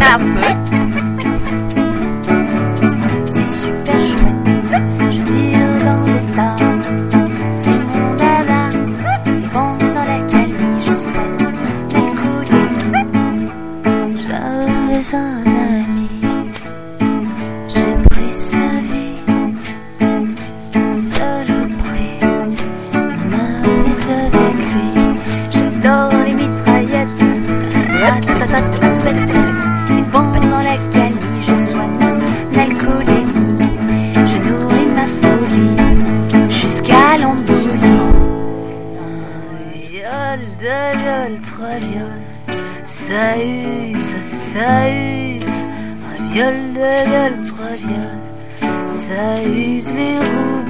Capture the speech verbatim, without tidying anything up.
un peu. C'est super chouette, je tire dans le tas. C'est mon dada, et bon dans laquelle je souhaite m'écouler. J'avais un ami, j'ai pris sa vie, seul au prix, mon âme est avec lui. J'adore les mitraillettes, et bon dans laquelle je soigne l'alcoolémie. Je nourris ma folie jusqu'à l'emboulie. Un viol, deux viols, trois viols, ça use, ça use. Un viol, deux viols, trois viols, ça use les roues.